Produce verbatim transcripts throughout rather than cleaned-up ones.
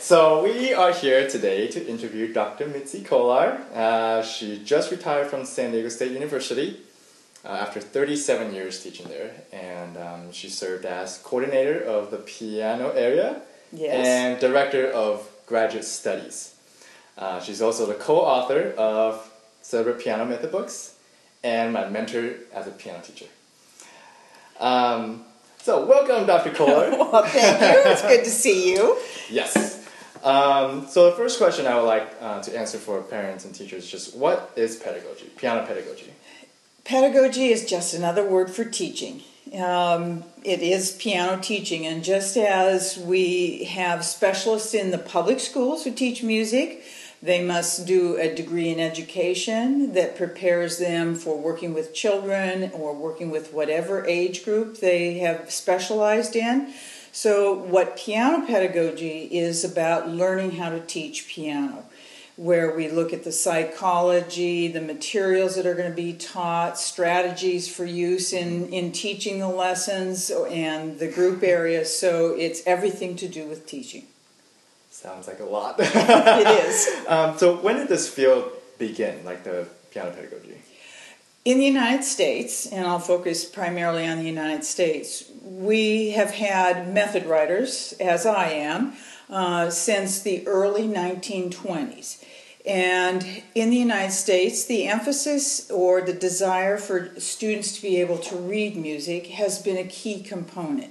So we are here today to interview Doctor Mitzi Kolar. Uh, she just retired from San Diego State University uh, after thirty-seven years teaching there, and um, she served as coordinator of the piano area Yes. and director of graduate studies. Uh, she's also the co-author of several piano method books and my mentor as a piano teacher. Um, so welcome, Doctor Kolar. Well, thank you. It's good to see you. Yes. Um, so the first question I would like uh, to answer for parents and teachers is just, what is pedagogy, piano pedagogy? Pedagogy is just another word for teaching. Um, it is piano teaching, and just as we have specialists in the public schools who teach music, they must do a degree in education that prepares them for working with children or working with whatever age group they have specialized in. So what piano pedagogy is about learning how to teach piano, where we look at the psychology, the materials that are going to be taught, strategies for use in, in teaching the lessons and the group areas. So it's everything to do with teaching. Sounds like a lot. It is. Um, so when did this field begin, like the piano pedagogy? In the United States, and I'll focus primarily on the United States, we have had method writers, as I am, uh, since the early nineteen twenties. And in the United States, the emphasis or the desire for students to be able to read music has been a key component.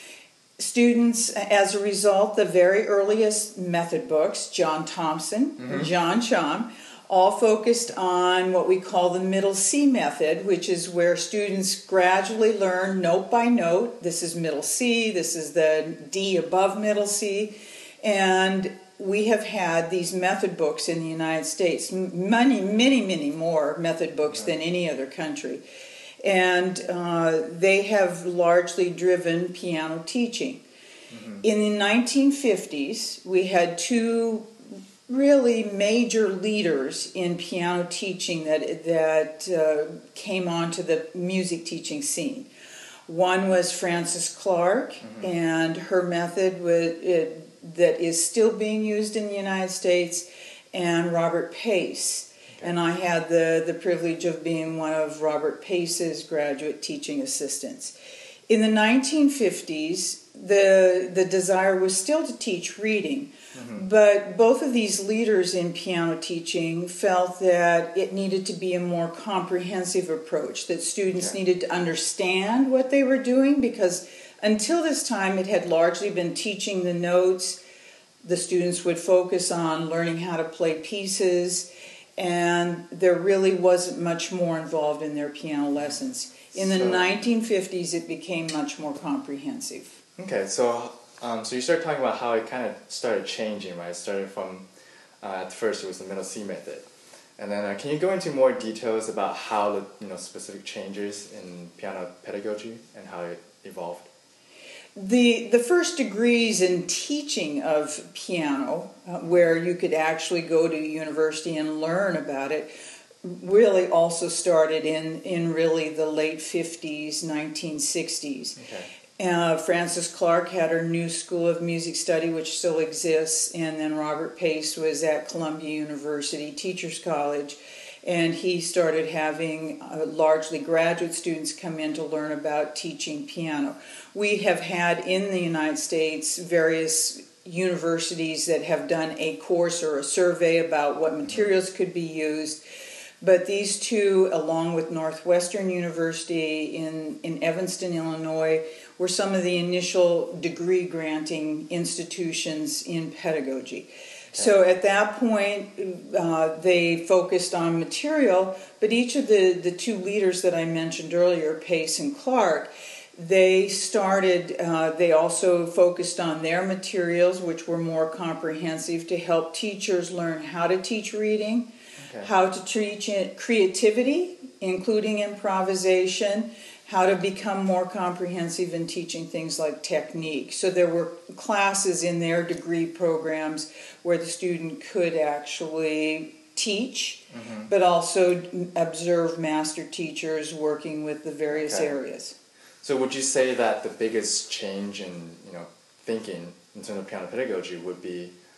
Students, as a result, the very earliest method books, John Thompson, mm-hmm. John Shum, all focused on what we call the middle C method, which is where students gradually learn note by note. This is middle C, this is the D above middle C, and we have had these method books in the United States, many, many, many more method books than any other country. And uh, they have largely driven piano teaching. Mm-hmm. In the nineteen fifties, we had two really major leaders in piano teaching that that uh, came onto the music teaching scene. One was Frances Clark, mm-hmm. and her method was, it, that is still being used in the United States, and Robert Pace. Okay. And I had the, the privilege of being one of Robert Pace's graduate teaching assistants. In the nineteen fifties, the, the desire was still to teach reading, mm-hmm. but both of these leaders in piano teaching felt that it needed to be a more comprehensive approach, that students okay. needed to understand what they were doing, because until this time it had largely been teaching the notes. The students would focus on learning how to play pieces, and there really wasn't much more involved in their piano lessons. In the so, nineteen fifties, it became much more comprehensive. Okay, so um, so you started talking about how it kind of started changing, right? It started from, uh, at first it was the middle C method. And then uh, can you go into more details about how the you know specific changes in piano pedagogy and how it evolved? The the first degrees in teaching of piano, uh, where you could actually go to university and learn about it, really also started in, in really the late fifties, nineteen sixties. Okay. Uh, Frances Clark had her New School of Music Study, which still exists, and then Robert Pace was at Columbia University Teachers College, and he started having uh, largely graduate students come in to learn about teaching piano. We have had in the United States various universities that have done a course or a survey about what materials could be used, but these two, along with Northwestern University in, in Evanston, Illinois, were some of the initial degree-granting institutions in pedagogy. Okay. So at that point, uh, they focused on material, but each of the, the two leaders that I mentioned earlier, Pace and Clark, they started, uh, they also focused on their materials, which were more comprehensive, to help teachers learn how to teach reading, okay. how to teach creativity, including improvisation, how to become more comprehensive in teaching things like technique. So there were classes in their degree programs where the student could actually teach, mm-hmm. but also observe master teachers working with the various okay. areas. So would you say that the biggest change in you know thinking in terms of piano pedagogy would be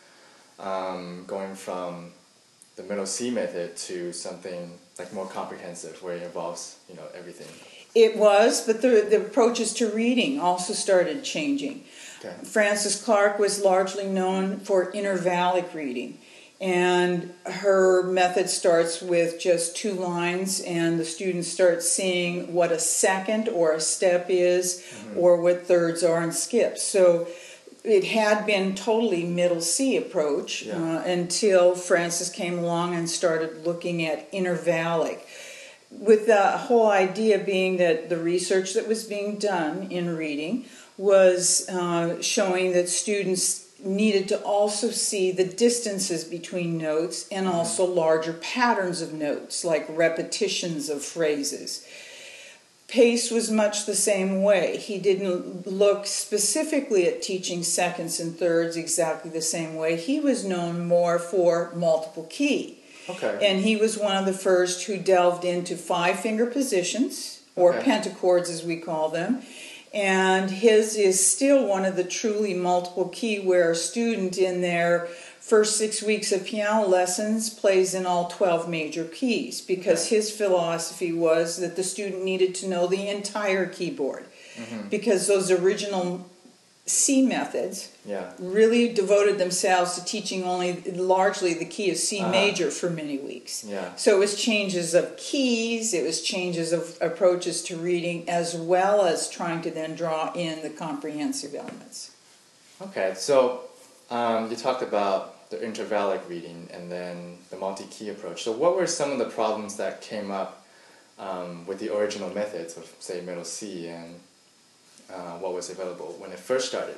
um, going from the middle C method to something like more comprehensive, where it involves, you know, everything. It was, but the, the approaches to reading also started changing. Okay. Frances Clark was largely known for intervallic reading, and her method starts with just two lines, and the students start seeing what a second or a step is, mm-hmm. or what thirds are and skips. So it had been totally middle C approach, yeah. uh, until Frances came along and started looking at intervallic, with the whole idea being that the research that was being done in reading was uh, showing that students needed to also see the distances between notes and also larger patterns of notes, like repetitions of phrases. Pace was much the same way. He didn't look specifically at teaching seconds and thirds exactly the same way. He was known more for multiple key. Okay. And he was one of the first who delved into five-finger positions, or okay. pentachords as we call them. And his is still one of the truly multiple key, where a student in their first six weeks of piano lessons plays in all twelve major keys, because okay. his philosophy was that the student needed to know the entire keyboard, mm-hmm. because those original C methods yeah. really devoted themselves to teaching only largely the key of C uh-huh. major for many weeks. Yeah. So it was changes of keys, it was changes of approaches to reading, as well as trying to then draw in the comprehensive elements. Okay, so um, you talked about the intervallic reading and then the multi-key approach. So what were some of the problems that came up um, with the original methods of, say, middle C, and Uh, what was available when it first started?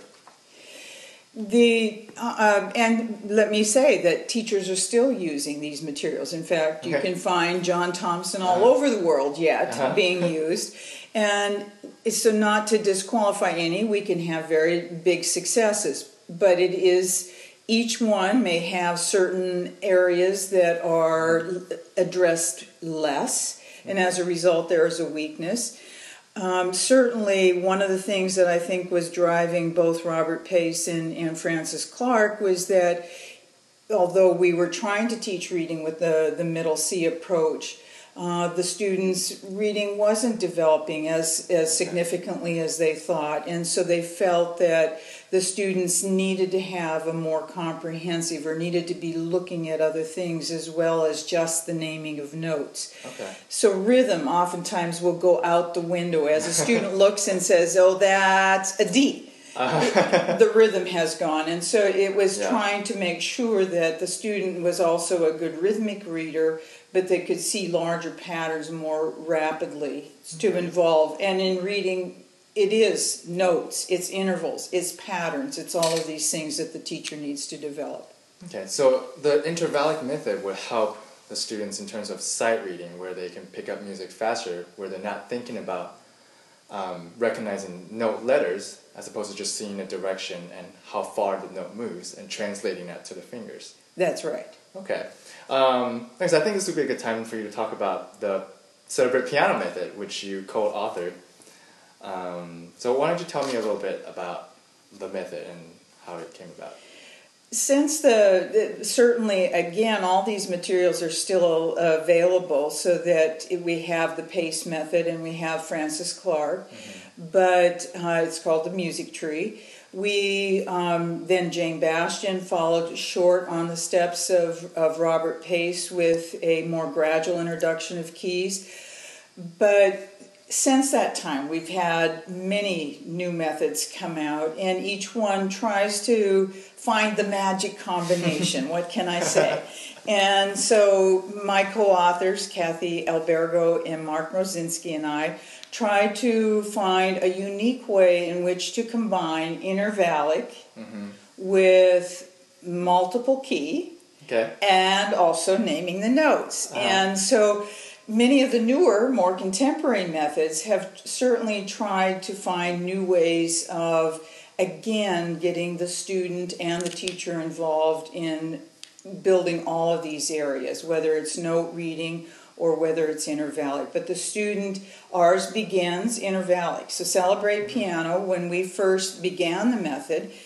The uh, and let me say that teachers are still using these materials. In fact, you okay. can find John Thompson all uh-huh. over the world yet uh-huh. being used. And so, not to disqualify any, we can have very big successes, but it is, each one may have certain areas that are addressed less, and as a result there is a weakness. Um, certainly, one of the things that I think was driving both Robert Pace and, and Frances Clark was that although we were trying to teach reading with the, the middle C approach, uh, the students' reading wasn't developing as, as significantly as they thought, and so they felt that the students needed to have a more comprehensive, or needed to be looking at other things as well as just the naming of notes. Okay. So rhythm oftentimes will go out the window as a student looks and says, oh, that's a D. Uh-huh. The rhythm has gone, and so it was yeah. trying to make sure that the student was also a good rhythmic reader, but they could see larger patterns more rapidly to mm-hmm. involve. And in reading, it is notes, it's intervals, it's patterns, it's all of these things that the teacher needs to develop. Okay, so the intervallic method would help the students in terms of sight reading, where they can pick up music faster, where they're not thinking about um, recognizing note letters, as opposed to just seeing a direction and how far the note moves and translating that to the fingers. That's right. Okay. Um, thanks. I think this would be a good time for you to talk about the Celebrate Piano method, which you co-authored. Um, so why don't you tell me a little bit about the method and how it came about? Since the, the certainly, again, all these materials are still available, so that we have the Pace method and we have Frances Clark, mm-hmm. but uh, it's called the Music Tree. We, um, then Jane Bastian followed short on the steps of, of Robert Pace with a more gradual introduction of keys. But since that time, we've had many new methods come out, and each one tries to find the magic combination. What can I say? And so my co-authors, Kathy Albergo and Mark Rosinski, and I tried to find a unique way in which to combine intervallic mm-hmm. with multiple key, okay. and also naming the notes. Uh-huh. And so many of the newer, more contemporary methods have certainly tried to find new ways of, again, getting the student and the teacher involved in building all of these areas, whether it's note reading or whether it's intervallic. But the student, ours begins intervallic. So Celebrate Piano, when we first began the method,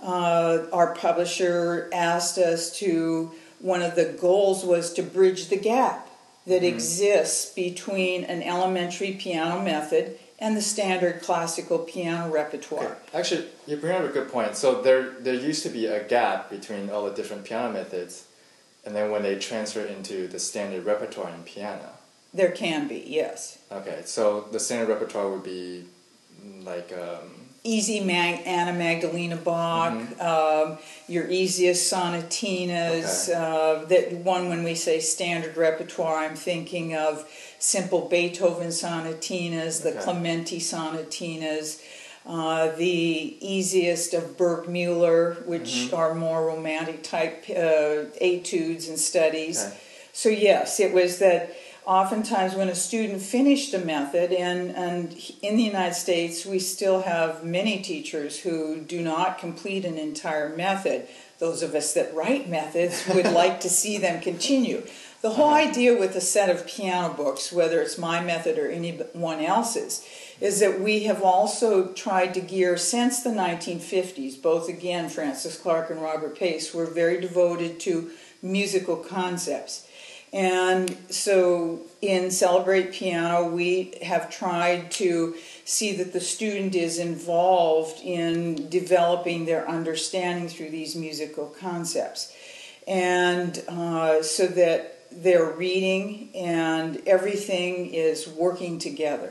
uh, our publisher asked us to, one of the goals was to bridge the gap that mm-hmm. exists between an elementary piano method and the standard classical piano repertoire. Okay. Actually, you bring up a good point. So there, there used to be a gap between all the different piano methods, and then when they transfer into the standard repertoire in piano. There can be, yes. Okay, so the standard repertoire would be like... Um, Easy Mag- Anna Magdalena Bach, mm-hmm. um, your easiest sonatinas. Okay. Uh, that one, when we say standard repertoire, I'm thinking of simple Beethoven sonatinas, the okay. Clementi sonatinas, uh, the easiest of Burgmüller, which mm-hmm. are more romantic type uh, etudes and studies. Okay. So yes, it was that. Oftentimes when a student finished a method, and, and in the United States we still have many teachers who do not complete an entire method. Those of us that write methods would like to see them continue. The whole uh-huh. idea with a set of piano books, whether it's my method or anyone else's, is that we have also tried to gear, since the nineteen fifties, both again Francis Clark and Robert Pace were very devoted to musical concepts. And so in Celebrate Piano, we have tried to see that the student is involved in developing their understanding through these musical concepts. And uh, so that their reading and everything is working together.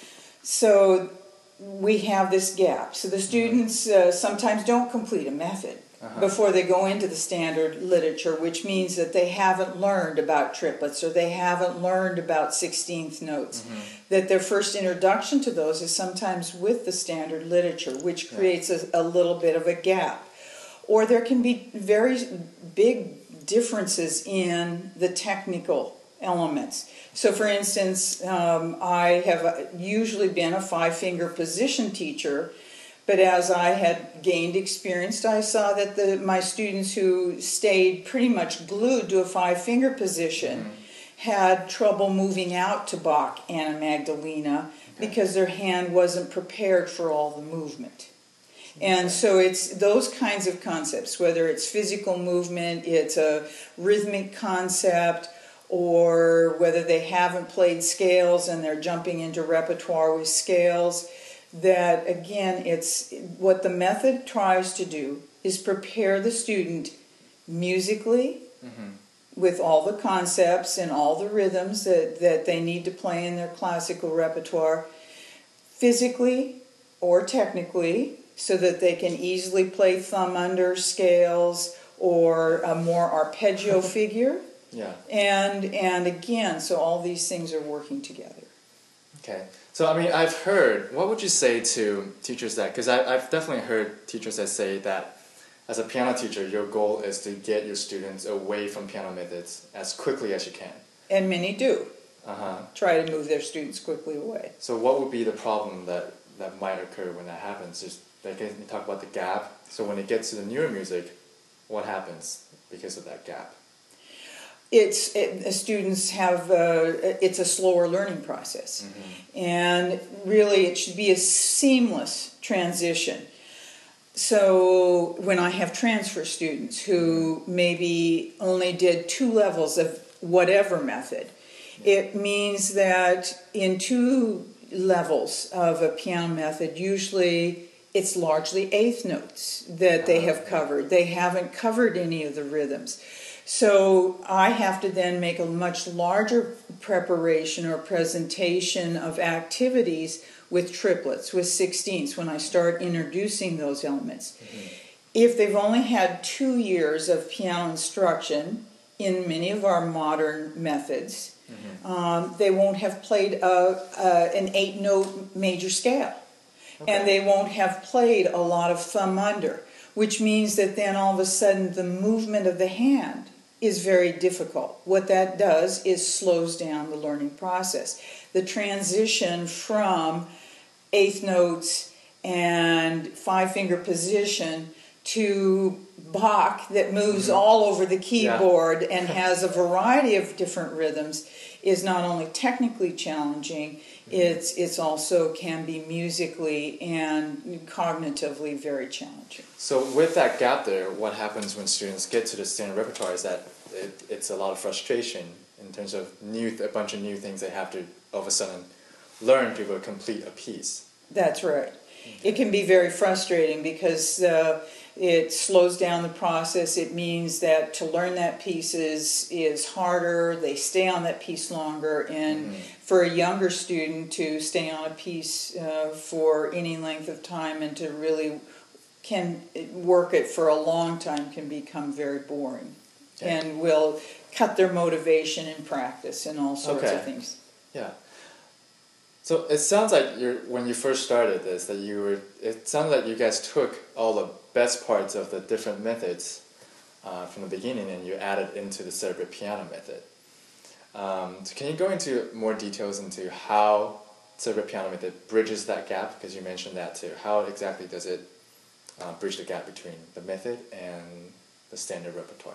So we have this gap. So the students uh, sometimes don't complete a method. Uh-huh. Before they go into the standard literature, which means that they haven't learned about triplets or they haven't learned about sixteenth notes. Mm-hmm. That their first introduction to those is sometimes with the standard literature, which creates yeah. a, a little bit of a gap. Or there can be very big differences in the technical elements. So for instance, um, I have usually been a five-finger position teacher. But as I had gained experience, I saw that the, my students who stayed pretty much glued to a five-finger position mm-hmm. had trouble moving out to Bach, Anna Magdalena, okay. because their hand wasn't prepared for all the movement. Okay. And so it's those kinds of concepts, whether it's physical movement, it's a rhythmic concept, or whether they haven't played scales and they're jumping into repertoire with scales, that again, it's what the method tries to do is prepare the student musically mm-hmm. with all the concepts and all the rhythms that, that they need to play in their classical repertoire, physically or technically, so that they can easily play thumb under scales or a more arpeggio figure. Yeah. And and again, so all these things are working together. Okay. So, I mean, I've heard, what would you say to teachers that, because I've definitely heard teachers that say that as a piano teacher, your goal is to get your students away from piano methods as quickly as you can. And many do. Uh-huh. Try to move their students quickly away. So what would be the problem that, that might occur when that happens? Just like you talk about the gap. So when it gets to the newer music, what happens because of that gap? It's it, students have uh, it's a slower learning process, mm-hmm. and really it should be a seamless transition. So when I have transfer students who maybe only did two levels of whatever method, it means that in two levels of a piano method, usually it's largely eighth notes that they have covered. They haven't covered any of the rhythms. So I have to then make a much larger preparation or presentation of activities with triplets, with sixteenths, when I start introducing those elements. Mm-hmm. If they've only had two years of piano instruction in many of our modern methods, mm-hmm. um, they won't have played a, a, an eight-note major scale. Okay. And they won't have played a lot of thumb under, which means that then all of a sudden the movement of the hand is very difficult. What that does is slows down the learning process. The transition from eighth notes and five-finger position to Bach that moves mm-hmm. all over the keyboard yeah. and has a variety of different rhythms is not only technically challenging, mm-hmm. it's it's also can be musically and cognitively very challenging. So with that gap there, what happens when students get to the standard repertoire is that it, it's a lot of frustration in terms of new a bunch of new things they have to all of a sudden learn to complete a piece. That's right. It can be very frustrating because uh, it slows down the process. It means that to learn that piece is, is harder. They stay on that piece longer. And mm-hmm. for a younger student to stay on a piece uh, for any length of time and to really can work it for a long time can become very boring. Okay. And will cut their motivation in practice and all sorts okay. of things. Yeah. So it sounds like you're, when you first started this, that you were. It sounds like you guys took all the best parts of the different methods uh, from the beginning and you added into the cerebral piano method. Um, so can you go into more details into how cerebral piano method bridges that gap? Because you mentioned that too. How exactly does it uh, bridge the gap between the method and the standard repertoire?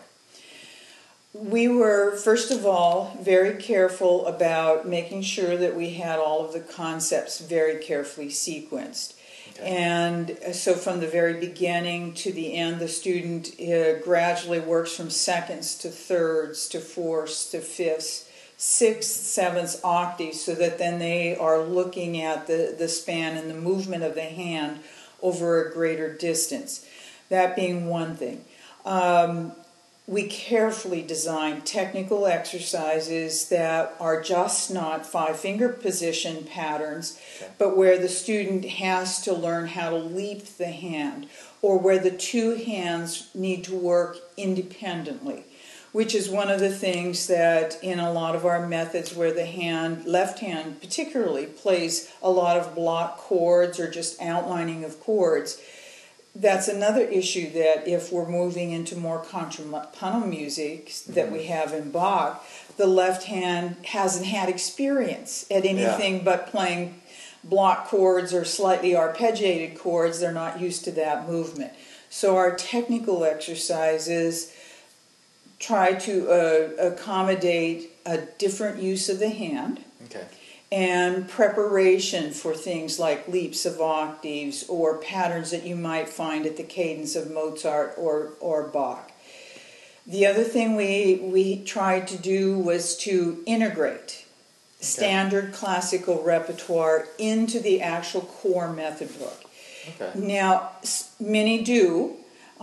We were, first of all, very careful about making sure that we had all of the concepts very carefully sequenced. Okay. And so from the very beginning to the end, the student uh, gradually works from seconds to thirds to fourths to fifths, sixths, sevenths, octaves, so that then they are looking at the, the span and the movement of the hand over a greater distance. That being one thing. Um, We carefully design technical exercises that are just not five-finger position patterns, okay. but where the student has to learn how to leap the hand, or where the two hands need to work independently, which is one of the things that in a lot of our methods where the hand, left hand particularly, plays a lot of block chords or just outlining of chords. That's another issue that if we're moving into more contrapuntal music that we have in Bach, the left hand hasn't had experience at anything yeah. but playing block chords or slightly arpeggiated chords. They're not used to that movement. So our technical exercises try to uh, accommodate a different use of the hand. Okay. And preparation for things like leaps of octaves or patterns that you might find at the cadence of Mozart or, or Bach. The other thing we, we tried to do was to integrate okay. standard classical repertoire into the actual core method book. Okay. Now, many do.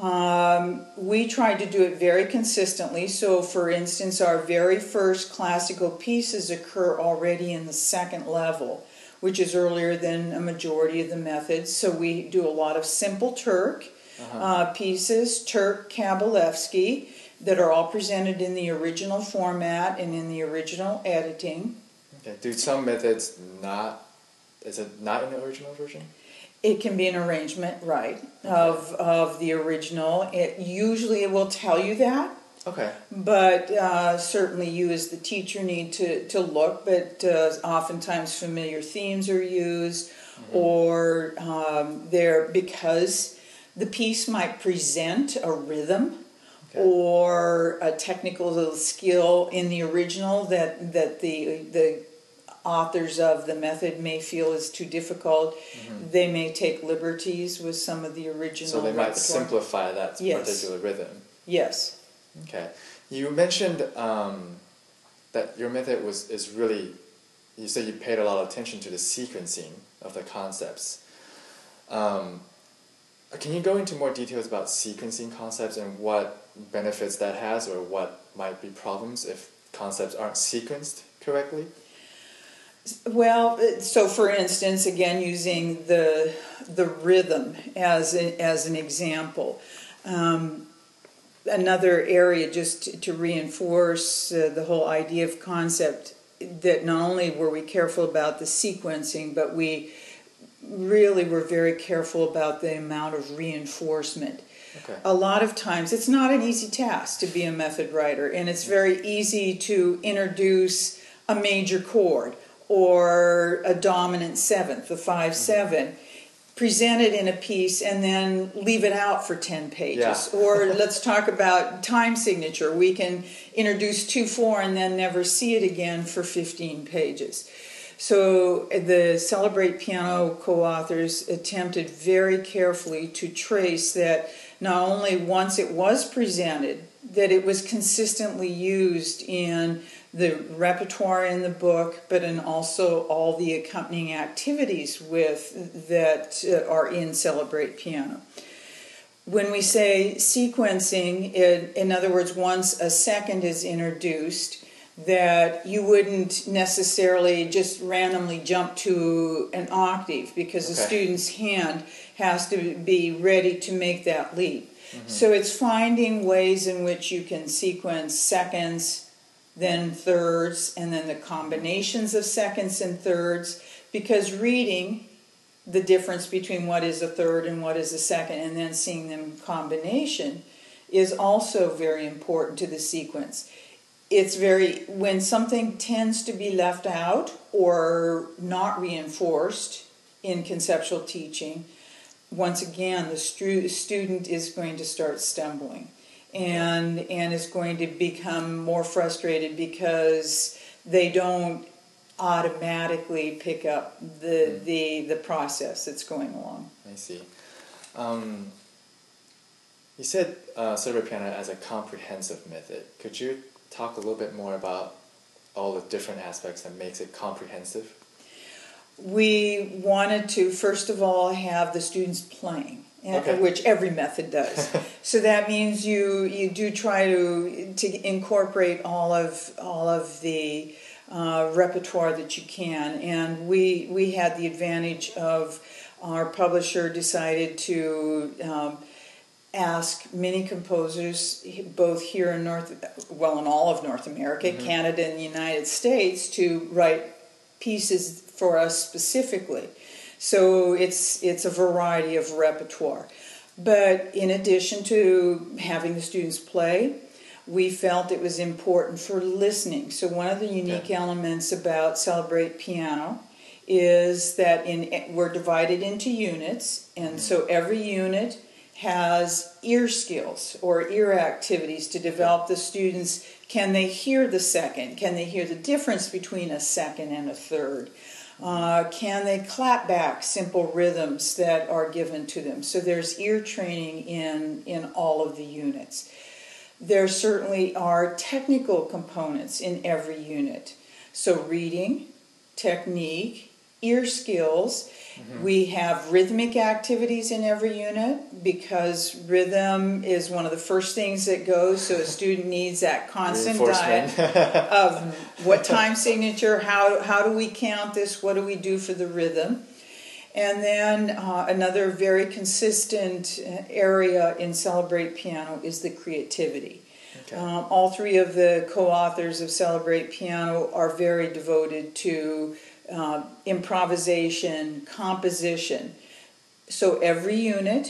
Um, we tried to do it very consistently. So, for instance, our very first classical pieces occur already in the second level, which is earlier than a majority of the methods. So we do a lot of simple Turk uh-huh. uh, pieces, Turk, Kabalevsky, that are all presented in the original format and in the original editing. Okay. Do some methods not, is it not in the original version? It can be an arrangement, right, okay. of of the original. It usually it will tell you that. Okay. But uh, certainly you as the teacher need to, to look, but uh, oftentimes familiar themes are used mm-hmm. or um, they're because the piece might present a rhythm okay. or a technical little skill in the original that, that the the authors of the method may feel is too difficult. Mm-hmm. They may take liberties with some of the original So they might repertoire. simplify that yes. particular rhythm. Yes. Okay. You mentioned um, that your method was is really, you said you paid a lot of attention to the sequencing of the concepts. Um, can you go into more details about sequencing concepts and what benefits that has or what might be problems if concepts aren't sequenced correctly? Well, so for instance, again using the the rhythm as a, as an example, um, another area just to, to reinforce uh, the whole idea of concept, that not only were we careful about the sequencing, but we really were very careful about the amount of reinforcement. Okay. A lot of times it's not an easy task to be a method writer, and it's very easy to introduce a major chord or a dominant seventh, the five seven, present it in a piece and then leave it out for ten pages. Yeah. Or let's talk about time signature. We can introduce two four and then never see it again for fifteen pages. So the Celebrate Piano co-authors attempted very carefully to trace that not only once it was presented, that it was consistently used in the repertoire in the book, but in also all the accompanying activities with that uh, are in Celebrate Piano. When we say sequencing, it, in other words, once a second is introduced, that you wouldn't necessarily just randomly jump to an octave because okay. the student's hand has to be ready to make that leap. Mm-hmm. So it's finding ways in which you can sequence seconds, then thirds, and then the combinations of seconds and thirds, because reading the difference between what is a third and what is a second and then seeing them in combination is also very important to the sequence. It's very, when something tends to be left out or not reinforced in conceptual teaching, once again the stu- student is going to start stumbling and and is going to become more frustrated because they don't automatically pick up the mm. the the process that's going along. I see. Um, you said uh, Celebrate Piano as a comprehensive method. Could you talk a little bit more about all the different aspects that makes it comprehensive? We wanted to, first of all, have the students playing, okay. which every method does. So that means you you do try to to incorporate all of all of the uh, repertoire that you can. And we we had the advantage of our publisher decided to um, ask many composers, both here in North, well, in all of North America, mm-hmm. Canada, and the United States, to write pieces for us specifically. So it's it's a variety of repertoire. But in addition to having the students play, we felt it was important for listening. So one of the unique okay. elements about Celebrate Piano is that in we're divided into units, and mm-hmm. so every unit has ear skills or ear activities to develop the students. Can they hear the second? Can they hear the difference between a second and a third? Uh, can they clap back simple rhythms that are given to them? So there's ear training in, in all of the units. There certainly are technical components in every unit. So reading, technique, ear skills. Mm-hmm. We have rhythmic activities in every unit because rhythm is one of the first things that goes, so a student needs that constant diet of what time signature, how how do we count this, what do we do for the rhythm. And then uh, another very consistent area in Celebrate Piano is the creativity. Okay. Um, all three of the co-authors of Celebrate Piano are very devoted to Uh, improvisation, composition. So every unit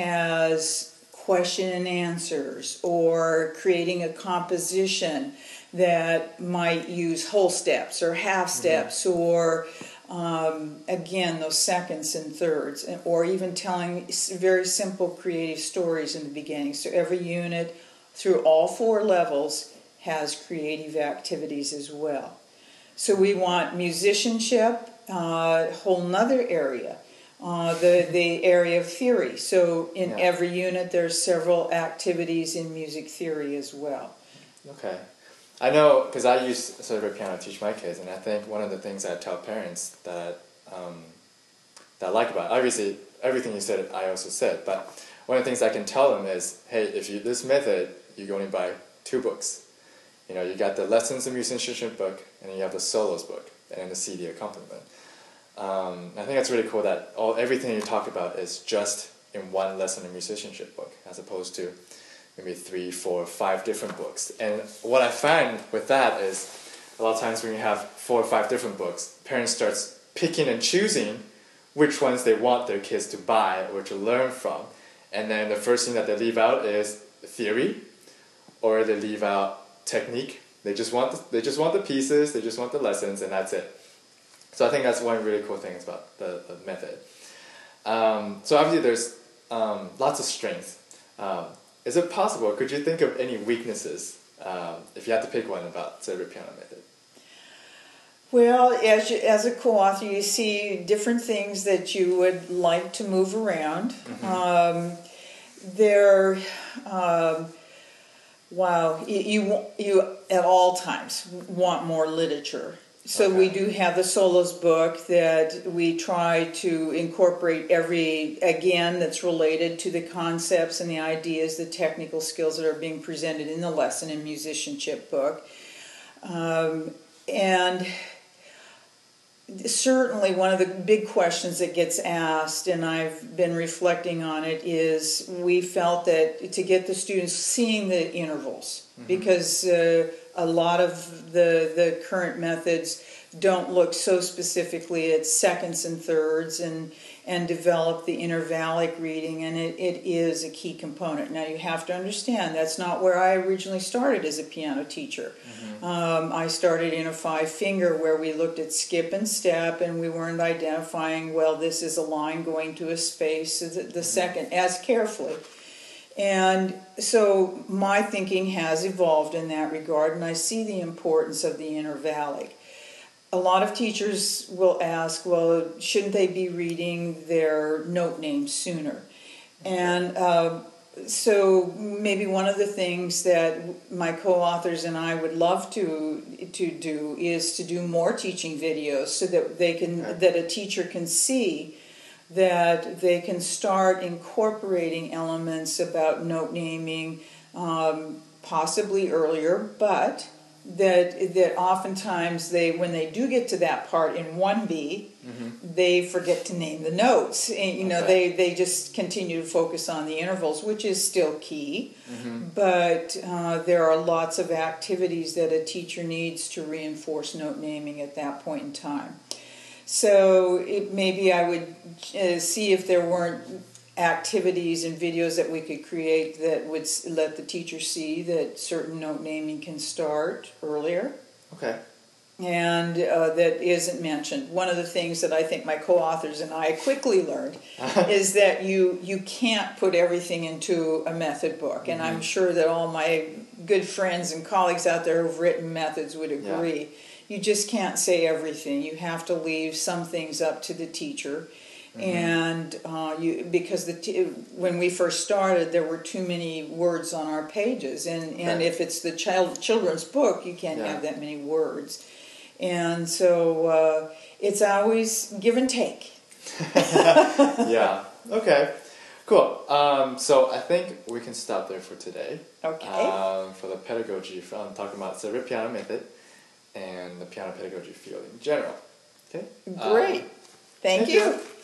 has question and answers or creating a composition that might use whole steps or half steps mm-hmm. or um, again those seconds and thirds, or even telling very simple creative stories in the beginning. So every unit through all four levels has creative activities as well. So we want musicianship, a uh, whole nother area, uh, the, the area of theory. So in yeah. every unit there's several activities in music theory as well. Okay. I know, because I use Celebrate Piano to teach my kids, and I think one of the things I tell parents that, um, that I like about it, obviously everything you said I also said, but one of the things I can tell them is, hey, if you this method, you can only buy two books. You know, you got the Lessons in Musicianship book, and then you have the Solos book, and then the C D accompaniment. Um, I think that's really cool that all everything you talk about is just in one Lesson in Musicianship book, as opposed to maybe three, four, five different books. And what I find with that is, a lot of times when you have four or five different books, parents start picking and choosing which ones they want their kids to buy or to learn from. And then the first thing that they leave out is theory, or they leave out technique. They just want the, they just want the pieces, they just want the lessons, and that's it. So I think that's one really cool thing about the, the method. Um, so obviously there's um, lots of strengths. Um, is it possible, could you think of any weaknesses um, if you had to pick one about Cerebral Piano Method? Well, as you, as a co-author, you see different things that you would like to move around. Mm-hmm. Um, there, um, wow, you, you you at all times want more literature. So okay. We do have the Solos book that we try to incorporate every, again, that's related to the concepts and the ideas, the technical skills that are being presented in the lesson and musicianship book. Um, and certainly one of the big questions that gets asked, and I've been reflecting on it, is we felt that to get the students seeing the intervals, mm-hmm. because uh, a lot of the, the current methods don't look so specifically at seconds and thirds and and develop the intervallic reading, and it, it is a key component. Now you have to understand that's not where I originally started as a piano teacher. Mm-hmm. um, I started in a five finger where we looked at skip and step, and we weren't identifying, well, this is a line going to a space, the, the mm-hmm. second, as carefully. And so my thinking has evolved in that regard, and I see the importance of the intervallic. A lot of teachers will ask, well, shouldn't they be reading their note names sooner? And uh, so maybe one of the things that my co-authors and I would love to to do is to do more teaching videos so that they can okay. that a teacher can see that they can start incorporating elements about note naming, um, possibly earlier, but that that oftentimes they, when they do get to that part in one B, mm-hmm. they forget to name the notes. And, you know, okay. they, they just continue to focus on the intervals, which is still key. Mm-hmm. But uh, there are lots of activities that a teacher needs to reinforce note naming at that point in time. So it, maybe I would uh, see if there weren't activities and videos that we could create that would let the teacher see that certain note naming can start earlier. Okay. And uh, that isn't mentioned. One of the things that I think my co-authors and I quickly learned is that you you can't put everything into a method book. Mm-hmm. And I'm sure that all my good friends and colleagues out there who've written methods would agree. Yeah. You just can't say everything. You have to leave some things up to the teacher. Mm-hmm. And uh, you, because the t- when we first started, there were too many words on our pages, and, and okay. if it's the child children's book, you can't yeah. have that many words, and so uh, it's always give and take. Yeah. Okay. Cool. Um, so I think we can stop there for today. Okay. Um, for the pedagogy, from talking about the piano method and the piano pedagogy field in general. Okay. Great. Um, thank, thank you. you.